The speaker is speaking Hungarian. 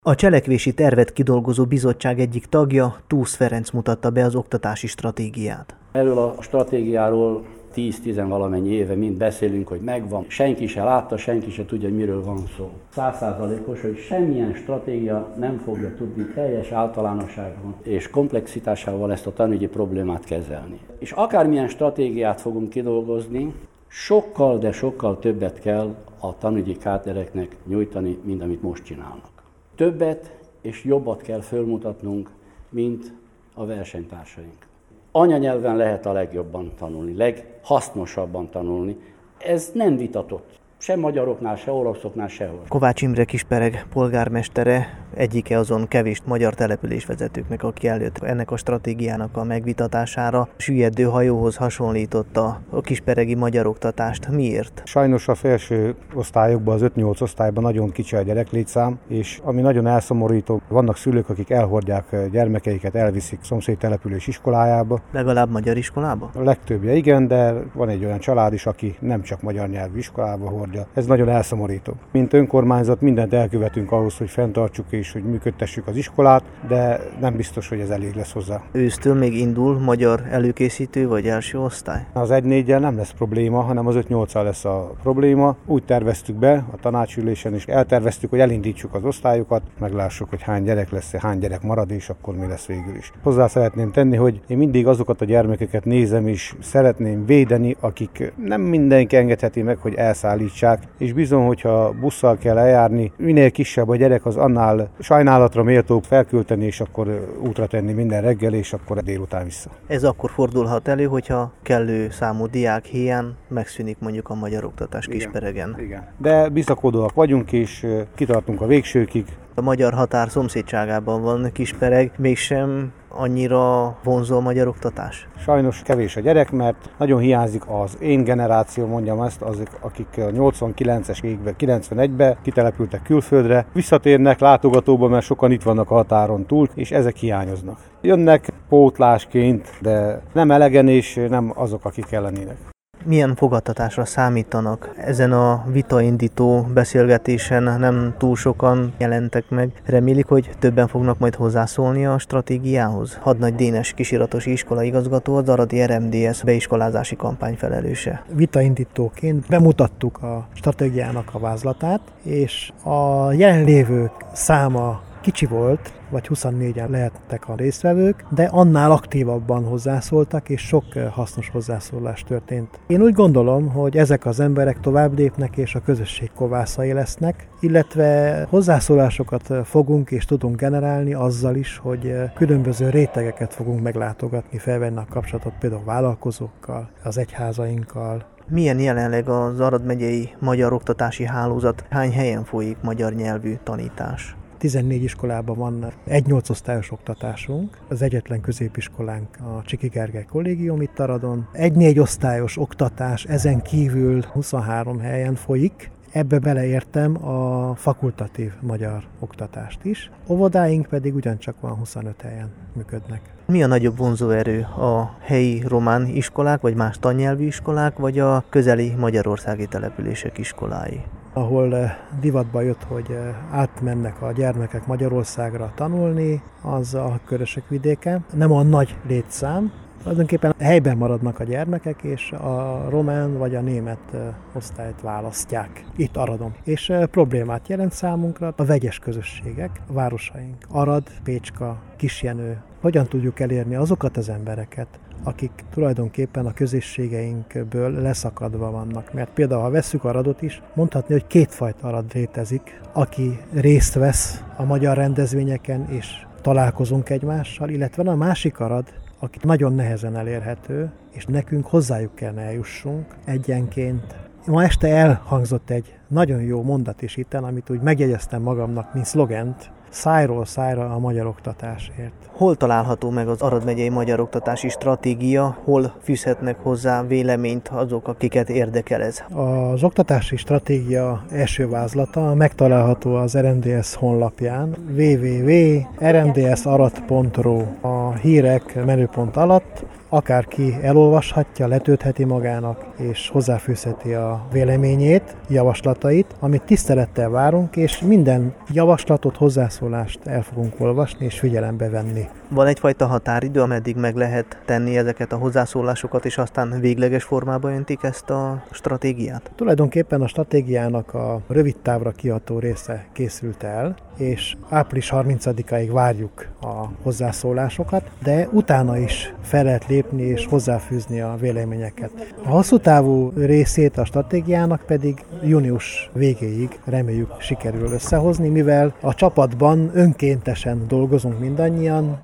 A cselekvési tervet kidolgozó bizottság egyik tagja, Túsz Ferenc mutatta be az oktatási stratégiát. Erről a stratégiáról 10-10 valamennyi éve mind beszélünk, hogy megvan. Senki se látta, senki se tudja, hogy miről van szó. 100%-os, hogy semmilyen stratégia nem fogja tudni teljes általánosságban és komplexitásával ezt a tanügyi problémát kezelni. És akármilyen stratégiát fogunk kidolgozni, sokkal, de sokkal többet kell a tanügyi kádereknek nyújtani, mint amit most csinálnak. Többet és jobbat kell fölmutatnunk, mint a versenytársaink. Anyanyelven lehet a legjobban tanulni, leghasznosabban tanulni. Ez nem vitatott. Se magyaroknál, se oroszoknál, sehol. Kovács Imre Kispereg polgármestere egyike azon kevés magyar településvezetőknek, aki előtt ennek a stratégiának a megvitatására süllyedő hajóhoz hasonlította a kisperegi magyar oktatást. Miért? Sajnos a felső osztályokban, az 5-8 osztályban nagyon kicsi a gyereklétszám, és ami nagyon elszomorító, vannak szülők, akik elhordják gyermekeiket, elviszik szomszéd település iskolájába. Legalább magyar iskolába? A legtöbbje igen, de van egy olyan család is, aki nem csak magyar nyelvű iskolába hordja. Ez nagyon elszomorító. Mint önkormányzat mindent elkövetünk ahhoz, hogy fenntartsuk és hogy működtessük az iskolát, de nem biztos, hogy ez elég lesz hozzá. Ősztől még indul magyar előkészítő vagy első osztály? Az 1-4-jel nem lesz probléma, hanem az 5-8-al lesz a probléma. Úgy terveztük be a tanácsülésen, és elterveztük, hogy elindítsuk az osztályokat, meglássuk, hogy hány gyerek lesz, hány gyerek marad, és akkor mi lesz végül is. Hozzá szeretném tenni, hogy én mindig azokat a gyermekeket nézem, és szeretném védeni, akik nem mindenki engedheti meg, hogy elszállítsák, és bizony, hogyha busszal kell eljárni, minél kisebb a gyerek, az annál sajnálatra méltóbb felküldeni, és akkor útra tenni minden reggel, és akkor délután vissza. Ez akkor fordulhat elő, hogyha kellő számú diák hiány megszűnik mondjuk a magyar oktatás Kisperegen. Igen. De bizakodóak vagyunk, és kitartunk a végsőkig. A magyar határ szomszédságában van Kispereg, mégsem annyira vonzó a magyar oktatás? Sajnos kevés a gyerek, mert nagyon hiányzik az én generáció, mondjam ezt, azok, akik 89-es évben, 91-ben kitelepültek külföldre, visszatérnek látogatóba, mert sokan itt vannak a határon túl, és ezek hiányoznak. Jönnek pótlásként, de nem elegen, és nem azok, akik lennének. Milyen fogadtatásra számítanak? Ezen a vitaindító beszélgetésen nem túl sokan jelentek meg. Remélik, hogy többen fognak majd hozzászólni a stratégiához? Hadnagy Dénes kisiratosi iskola igazgató, az aradi RMDS beiskolázási kampány felelőse. Vitaindítóként bemutattuk a stratégiának a vázlatát, és a jelenlévők száma kicsi volt, vagy 24-en lehettek a résztvevők, de annál aktívabban hozzászóltak, és sok hasznos hozzászólás történt. Én úgy gondolom, hogy ezek az emberek tovább lépnek, és a közösség kovászai lesznek, illetve hozzászólásokat fogunk és tudunk generálni azzal is, hogy különböző rétegeket fogunk meglátogatni, felvenni a kapcsolatot például vállalkozókkal, az egyházainkkal. Milyen jelenleg az Arad megyei magyar oktatási hálózat? Hány helyen folyik magyar nyelvű tanítás? 14 iskolában van 1-8 osztályos oktatásunk, az egyetlen középiskolánk a Csiki Gergely Kollégium itt Aradon. 1-4 osztályos oktatás ezen kívül 23 helyen folyik, ebbe beleértem a fakultatív magyar oktatást is. Óvodáink pedig ugyancsak van 25 helyen működnek. Mi a nagyobb vonzóerő? A helyi román iskolák, vagy más tannyelvű iskolák, vagy a közeli magyarországi települések iskolái? Ahol divatba jött, hogy átmennek a gyermekek Magyarországra tanulni, az a Körösök-vidéken. Nem a nagy létszám, tulajdonképpen helyben maradnak a gyermekek, és a román vagy a német osztályt választják itt Aradon. És problémát jelent számunkra a vegyes közösségek, a városaink. Arad, Pécska, Kisjenő. Hogyan tudjuk elérni azokat az embereket, akik tulajdonképpen a közösségeinkből leszakadva vannak. Mert például, ha vesszük Aradot is, mondhatni, hogy kétfajta Arad létezik, aki részt vesz a magyar rendezvényeken, és találkozunk egymással, illetve a másik Arad, aki nagyon nehezen elérhető, és nekünk hozzájuk kellene eljussunk egyenként. Ma este elhangzott egy nagyon jó mondat is itten, amit úgy megjegyeztem magamnak, mint szlogent, szájról szájra a magyar oktatásért. Hol található meg az Arad megyei magyar oktatási stratégia, hol fűzhetnek hozzá véleményt azok, akiket érdekel ez? Az oktatási stratégia első vázlata megtalálható az RMDS honlapján, www.rmdsarad.ru a hírek menüpont alatt. Akárki elolvashatja, letöltheti magának, és hozzáfűzheti a véleményét, javaslatait, amit tisztelettel várunk, és minden javaslatot, hozzászólást el fogunk olvasni és figyelembe venni. Van egyfajta határidő, ameddig meg lehet tenni ezeket a hozzászólásokat, és aztán végleges formába öntik ezt a stratégiát? Tulajdonképpen a stratégiának a rövid távra kiható része készült el, és április 30-áig várjuk a hozzászólásokat, de utána is fel lehet lépni és hozzáfűzni a véleményeket. A hosszú távú részét a stratégiának pedig június végéig reméljük sikerül összehozni, mivel a csapatban önkéntesen dolgozunk mindannyian,